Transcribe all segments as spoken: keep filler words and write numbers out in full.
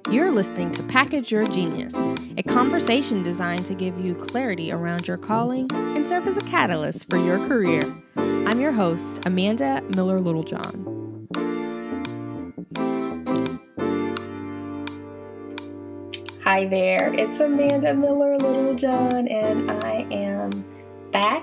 You're listening to Package Your Genius, a conversation designed to give you clarity around your calling and serve as a catalyst for your career. I'm your host, Amanda Miller Littlejohn. Hi there, it's Amanda Miller Littlejohn, and I am back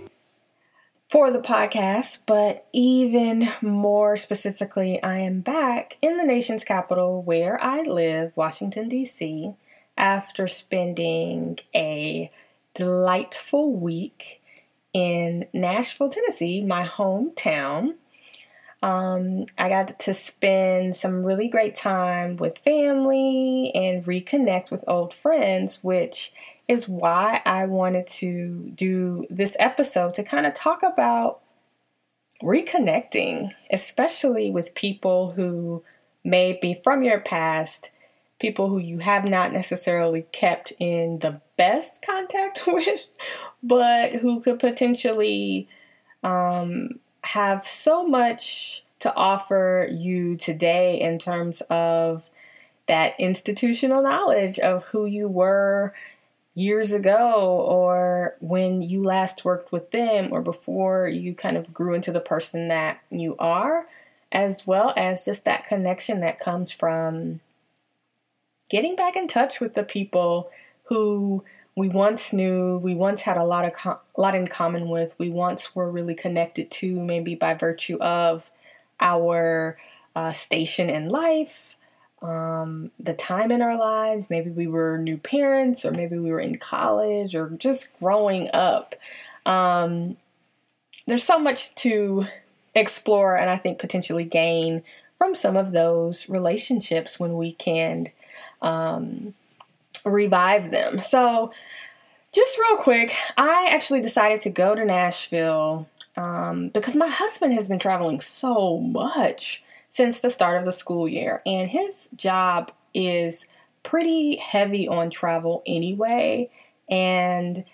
for the podcast, but even more specifically, I am back in the nation's capital where I live, Washington, D C, after spending a delightful week in Nashville, Tennessee, my hometown. Um, I got to spend some really great time with family and reconnect with old friends, which is why I wanted to do this episode to kind of talk about reconnecting, especially with people who may be from your past, people who you have not necessarily kept in the best contact with, but who could potentially um, have so much to offer you today in terms of that institutional knowledge of who you were years ago, or when you last worked with them, or before you kind of grew into the person that you are, as well as just that connection that comes from getting back in touch with the people who we once knew, we once had a lot of com- a lot in common with, we once were really connected to, maybe by virtue of our uh, station in life, um, the time in our lives. Maybe we were new parents, or maybe we were in college, or just growing up. Um, there's so much to explore, and I think potentially gain from some of those relationships when we can um, revive them. So just real quick, I actually decided to go to Nashville um, because my husband has been traveling so much since the start of the school year, and his job is pretty heavy on travel anyway. And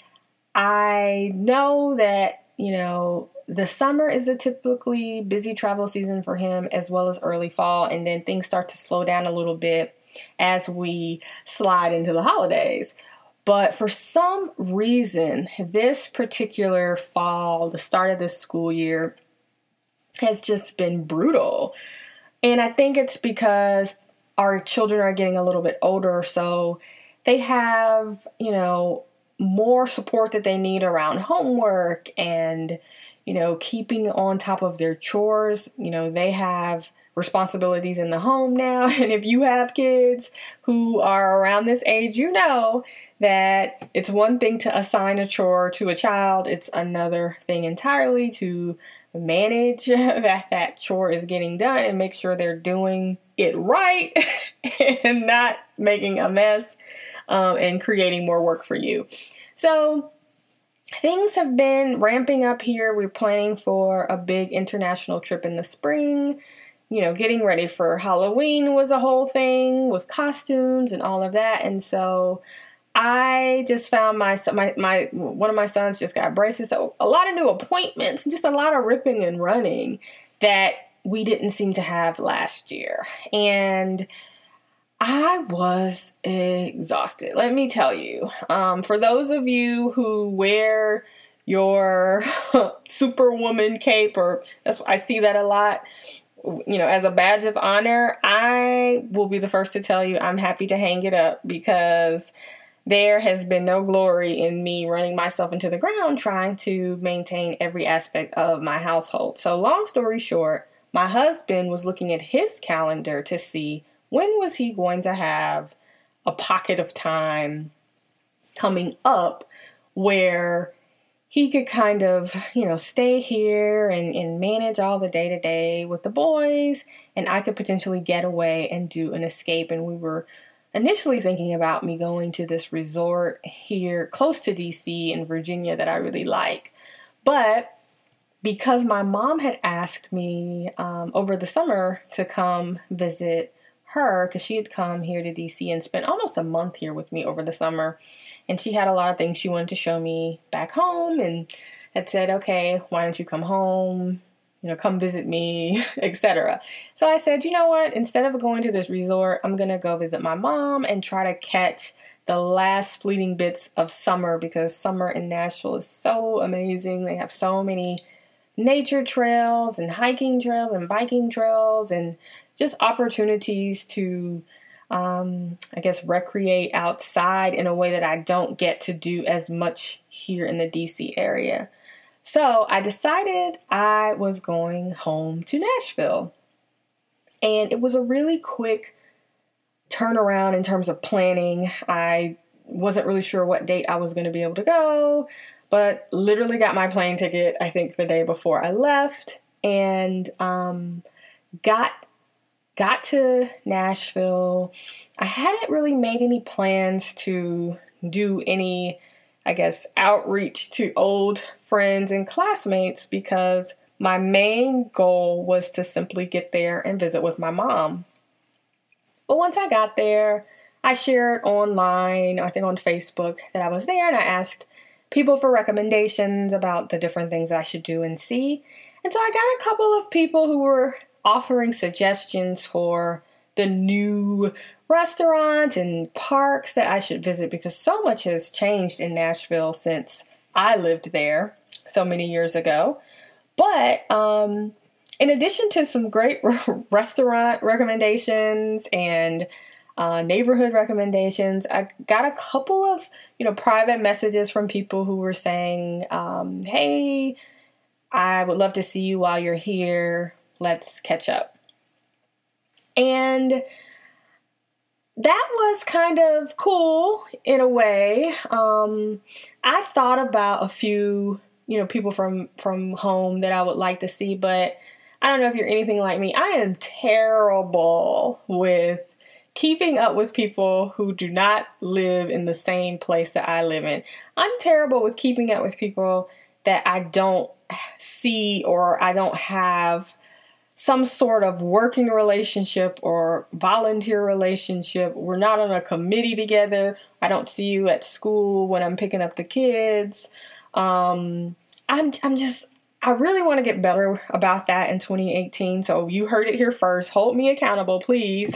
I know that, you know, the summer is a typically busy travel season for him, as well as early fall, and then things start to slow down a little bit as we slide into the holidays. But for some reason, this particular fall, the start of this school year, has just been brutal. And I think it's because our children are getting a little bit older, so they have, you know, more support that they need around homework and, you know, keeping on top of their chores. You know, they have responsibilities in the home now. And if you have kids who are around this age, you know that it's one thing to assign a chore to a child. It's another thing entirely to manage that that chore is getting done and make sure they're doing it right and not making a mess um, and creating more work for you. So things have been ramping up here. We're planning for a big international trip in the spring. You know, getting ready for Halloween was a whole thing with costumes and all of that. And so I just found my, my, my, one of my sons just got braces. So a lot of new appointments, just a lot of ripping and running that we didn't seem to have last year. And I was exhausted. Let me tell you, um, for those of you who wear your Superwoman cape, or that's, I see that a lot, you know, as a badge of honor, I will be the first to tell you I'm happy to hang it up, because there has been no glory in me running myself into the ground trying to maintain every aspect of my household. So long story short, my husband was looking at his calendar to see when was he going to have a pocket of time coming up where he could kind of, you know, stay here and, and manage all the day-to-day with the boys, and I could potentially get away and do an escape. And we were initially thinking about me going to this resort here close to D C in Virginia that I really like. But because my mom had asked me um, over the summer to come visit her, because she had come here to D C and spent almost a month here with me over the summer, and she had a lot of things she wanted to show me back home, and had said, okay, why don't you come home you know, come visit me, et cetera. So I said, you know what? Instead of going to this resort, I'm going to go visit my mom and try to catch the last fleeting bits of summer, because summer in Nashville is so amazing. They have so many nature trails and hiking trails and biking trails and just opportunities to, um, I guess, recreate outside in a way that I don't get to do as much here in the D C area. So I decided I was going home to Nashville. And it was a really quick turnaround in terms of planning. I wasn't really sure what date I was going to be able to go, but literally got my plane ticket, I think, the day before I left, and um, got got to Nashville. I hadn't really made any plans to do any, I guess, outreach to old friends and classmates, because my main goal was to simply get there and visit with my mom. But once I got there, I shared online, I think on Facebook, that I was there, and I asked people for recommendations about the different things I should do and see. And so I got a couple of people who were offering suggestions for the new restaurants and parks that I should visit, because so much has changed in Nashville since I lived there so many years ago. But um, in addition to some great restaurant recommendations and uh, neighborhood recommendations, I got a couple of, you know, private messages from people who were saying, um, hey, I would love to see you while you're here. Let's catch up. And that was kind of cool in a way. Um, I thought about a few, you know, people from, from home that I would like to see, but I don't know if you're anything like me. I am terrible with keeping up with people who do not live in the same place that I live in. I'm terrible with keeping up with people that I don't see or I don't have some sort of working relationship or volunteer relationship. We're not on a committee together. I don't see you at school when I'm picking up the kids. Um, I'm I'm just, I really want to get better about that in twenty eighteen. So you heard it here first. Hold me accountable, please.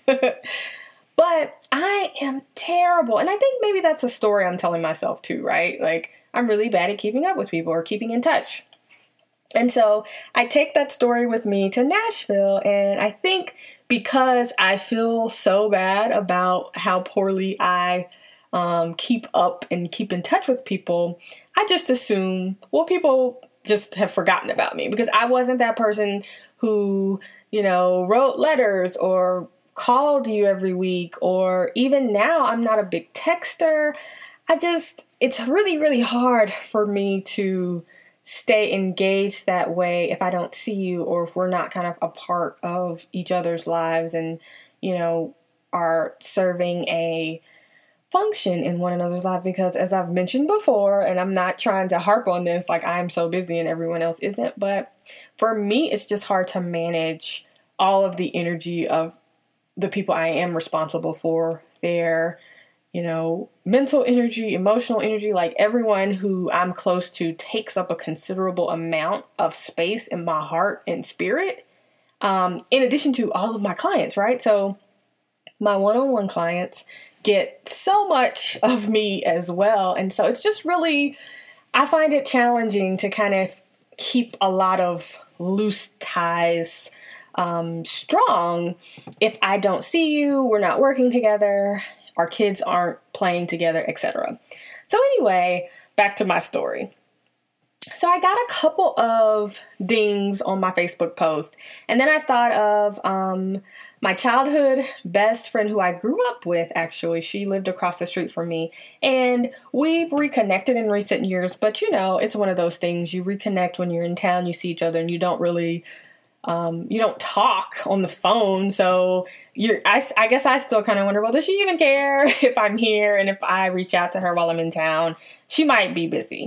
But I am terrible. And I think maybe that's a story I'm telling myself too, right? Like, I'm really bad at keeping up with people or keeping in touch. And so I take that story with me to Nashville, and I think because I feel so bad about how poorly I um, keep up and keep in touch with people, I just assume, well, people just have forgotten about me, because I wasn't that person who, you know, wrote letters or called you every week, or even now I'm not a big texter. I just, it's really, really hard for me to stay engaged that way if I don't see you, or if we're not kind of a part of each other's lives and, you know, are serving a function in one another's life. Because as I've mentioned before, and I'm not trying to harp on this like I'm so busy and everyone else isn't, but for me, it's just hard to manage all of the energy of the people I am responsible for, their, you know, mental energy, emotional energy. Like, everyone who I'm close to takes up a considerable amount of space in my heart and spirit, um, in addition to all of my clients, right? So my one-on-one clients get so much of me as well. And so it's just really, I find it challenging to kind of keep a lot of loose ties um, strong if I don't see you, we're not working together, our kids aren't playing together, et cetera. So anyway, back to my story. So I got a couple of dings on my Facebook post, and then I thought of um, my childhood best friend who I grew up with. Actually, she lived across the street from me, and we've reconnected in recent years. But you know, it's one of those things, you reconnect when you're in town, you see each other, and you don't really Um, you don't talk on the phone. So you're, I, I guess I still kind of wonder, well, does she even care if I'm here? And if I reach out to her while I'm in town, she might be busy.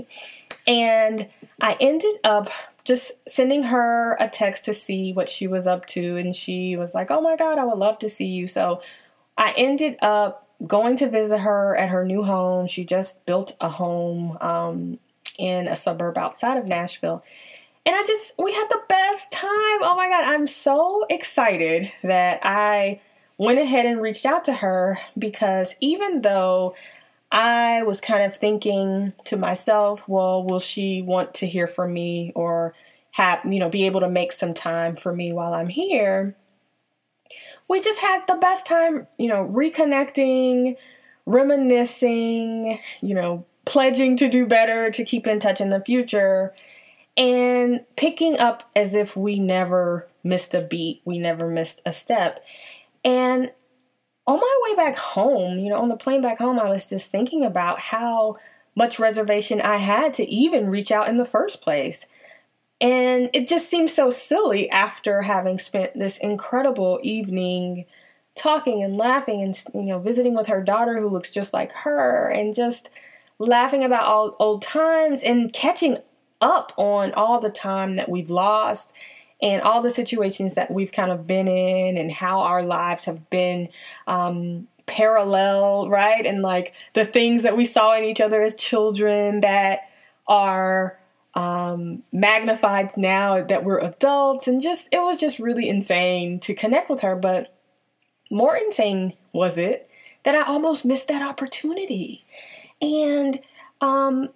And I ended up just sending her a text to see what she was up to. And she was like, oh my God, I would love to see you. So I ended up going to visit her at her new home. She just built a home, um, in a suburb outside of Nashville. And I just, we had the best time. Oh my God, I'm so excited that I went ahead and reached out to her, because even though I was kind of thinking to myself, well, will she want to hear from me or have, you know, be able to make some time for me while I'm here? We just had the best time, you know, reconnecting, reminiscing, you know, pledging to do better, to keep in touch in the future, and picking up as if we never missed a beat, we never missed a step. And on my way back home, you know, on the plane back home, I was just thinking about how much reservation I had to even reach out in the first place. And it just seems so silly after having spent this incredible evening talking and laughing and, you know, visiting with her daughter who looks just like her, and just laughing about all old times and catching up on all the time that we've lost and all the situations that we've kind of been in, and how our lives have been um, parallel, right? And like the things that we saw in each other as children that are um, magnified now that we're adults. And just, it was just really insane to connect with her. But more insane was it that I almost missed that opportunity. And um,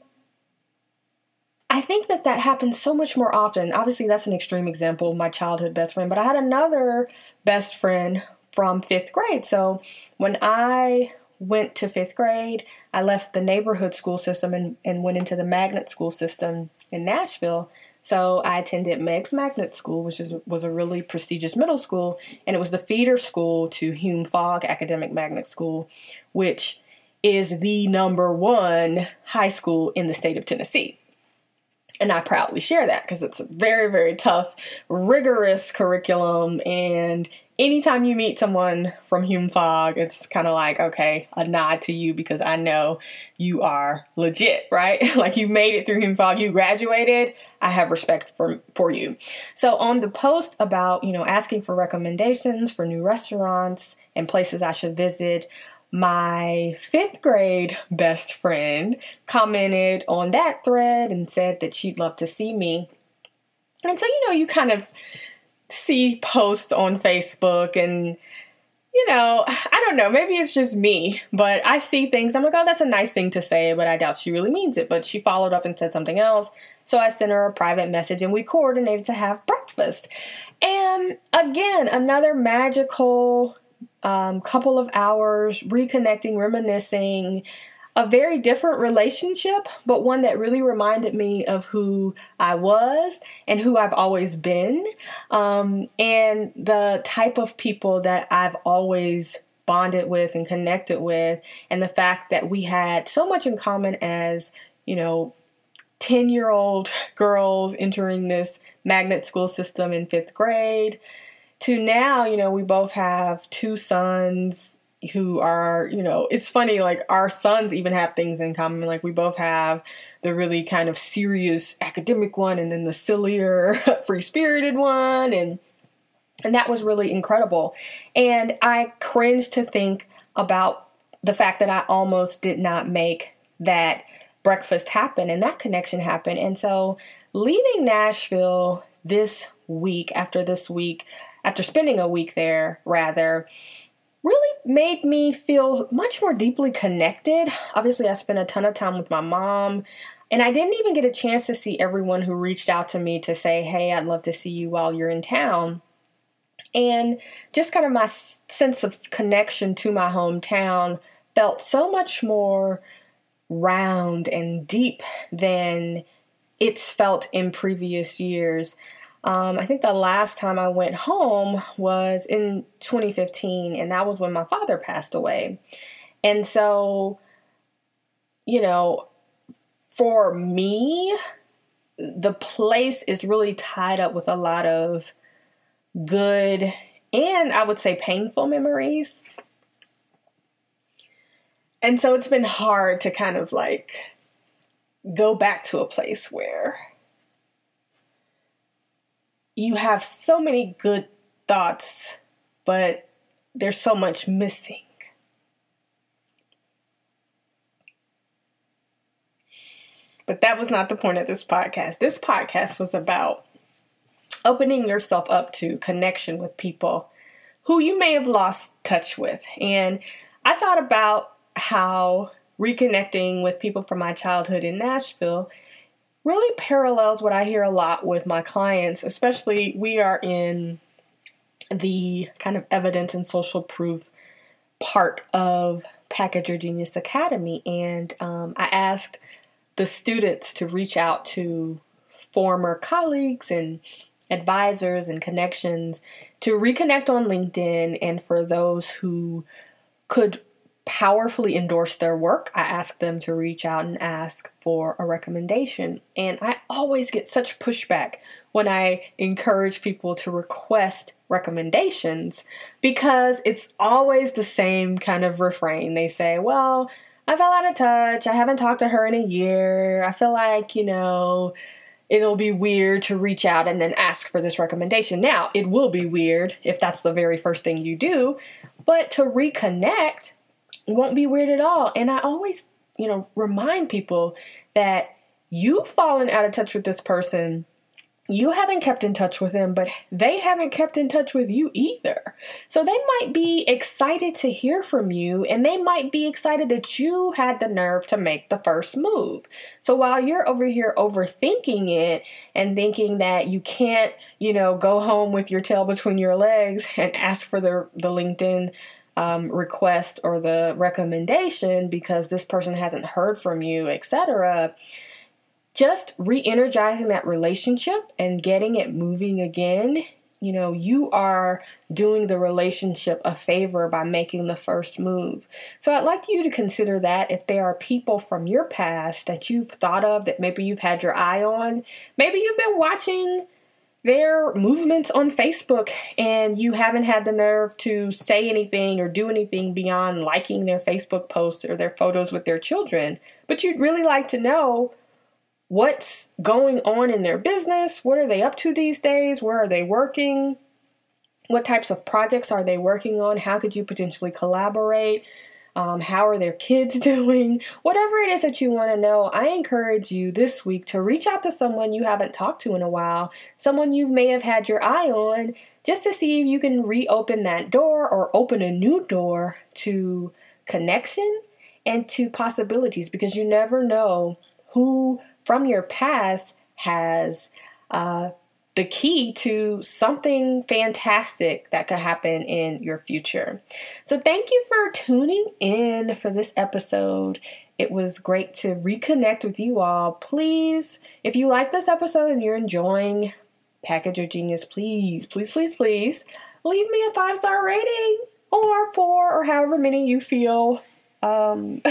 I think that that happens so much more often. Obviously, that's an extreme example of my childhood best friend, but I had another best friend from fifth grade. So when I went to fifth grade, I left the neighborhood school system and, and went into the magnet school system in Nashville. So I attended Meg's Magnet School, which is, was a really prestigious middle school, and it was the feeder school to Hume-Fogg Academic Magnet School, which is the number one high school in the state of Tennessee. And I proudly share that, because it's a very, very tough, rigorous curriculum. And anytime you meet someone from Hume-Fogg, it's kind of like, okay, a nod to you, because I know you are legit, right? Like, you made it through Hume-Fogg, you graduated. I have respect for, for you. So on the post about, you know, asking for recommendations for new restaurants and places I should visit, my fifth grade best friend commented on that thread and said that she'd love to see me. And so, you know, you kind of see posts on Facebook and, you know, I don't know, maybe it's just me, but I see things. I'm like, oh, that's a nice thing to say, but I doubt she really means it. But she followed up and said something else. So I sent her a private message and we coordinated to have breakfast. And again, another magical Um, couple of hours, reconnecting, reminiscing, a very different relationship, but one that really reminded me of who I was and who I've always been, um, and the type of people that I've always bonded with and connected with, and the fact that we had so much in common as, you know, ten-year-old girls entering this magnet school system in fifth grade, to now, you know, we both have two sons who are, you know, it's funny, like our sons even have things in common. Like we both have the really kind of serious academic one and then the sillier free-spirited one. And, and that was really incredible. And I cringe to think about the fact that I almost did not make that breakfast happen and that connection happen. And so leaving Nashville this week, after this week, after spending a week there, rather, really made me feel much more deeply connected. Obviously, I spent a ton of time with my mom, and I didn't even get a chance to see everyone who reached out to me to say, hey, I'd love to see you while you're in town. And just kind of my sense of connection to my hometown felt so much more round and deep than it's felt in previous years. Um, I think the last time I went home was in twenty fifteen, and that was when my father passed away. And so, you know, for me, the place is really tied up with a lot of good and I would say painful memories. And so it's been hard to kind of like go back to a place where you have so many good thoughts, but there's so much missing. But that was not the point of this podcast. This podcast was about opening yourself up to connection with people who you may have lost touch with. And I thought about how reconnecting with people from my childhood in Nashville really parallels what I hear a lot with my clients, especially we are in the kind of evidence and social proof part of Package Your Genius Academy. And um, I asked the students to reach out to former colleagues and advisors and connections to reconnect on LinkedIn. And for those who could powerfully endorse their work, I asked them to reach out and ask for a recommendation. And I always get such pushback when I encourage people to request recommendations, because it's always the same kind of refrain. They say, well, I fell out of touch. I haven't talked to her in a year. I feel like, you know, it'll be weird to reach out and then ask for this recommendation. Now, it will be weird if that's the very first thing you do, but to reconnect, it won't be weird at all. And I always, you know, remind people that you've fallen out of touch with this person. You haven't kept in touch with them, but they haven't kept in touch with you either. So they might be excited to hear from you, and they might be excited that you had the nerve to make the first move. So while you're over here overthinking it and thinking that you can't, you know, go home with your tail between your legs and ask for the, the LinkedIn Um, request or the recommendation because this person hasn't heard from you, et cetera, just re-energizing that relationship and getting it moving again, you know, you are doing the relationship a favor by making the first move. So I'd like you to consider that if there are people from your past that you've thought of that maybe you've had your eye on, maybe you've been watching their movements on Facebook and you haven't had the nerve to say anything or do anything beyond liking their Facebook posts or their photos with their children, but you'd really like to know what's going on in their business. What are they up to these days? Where are they working? What types of projects are they working on? How could you potentially collaborate? Um, how are their kids doing? Whatever it is that you want to know, I encourage you this week to reach out to someone you haven't talked to in a while, someone you may have had your eye on, just to see if you can reopen that door or open a new door to connection and to possibilities, because you never know who from your past has uh, the key to something fantastic that could happen in your future. So thank you for tuning in for this episode. It was great to reconnect with you all. Please, if you like this episode and you're enjoying Package Your Genius, please, please, please, please leave me a five-star rating or four or however many you feel um,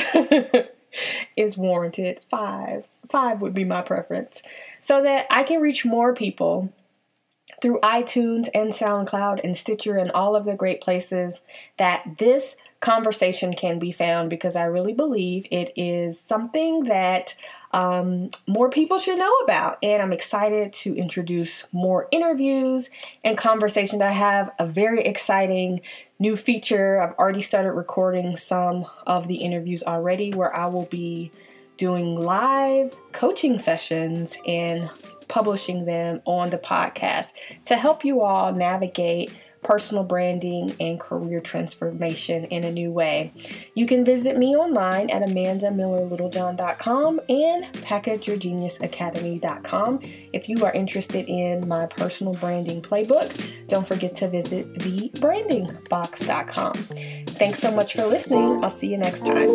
is warranted. Five. Five would be my preference, so that I can reach more people through iTunes and SoundCloud and Stitcher and all of the great places that this conversation can be found, because I really believe it is something that um, more people should know about. And I'm excited to introduce more interviews and conversations. I have a very exciting new feature. I've already started recording some of the interviews already, where I will be doing live coaching sessions and publishing them on the podcast to help you all navigate personal branding and career transformation in a new way. You can visit me online at amanda miller littlejohn dot com and package your genius academy dot com. If you are interested in my personal branding playbook, don't forget to visit the branding box dot com. Thanks so much for listening. I'll see you next time.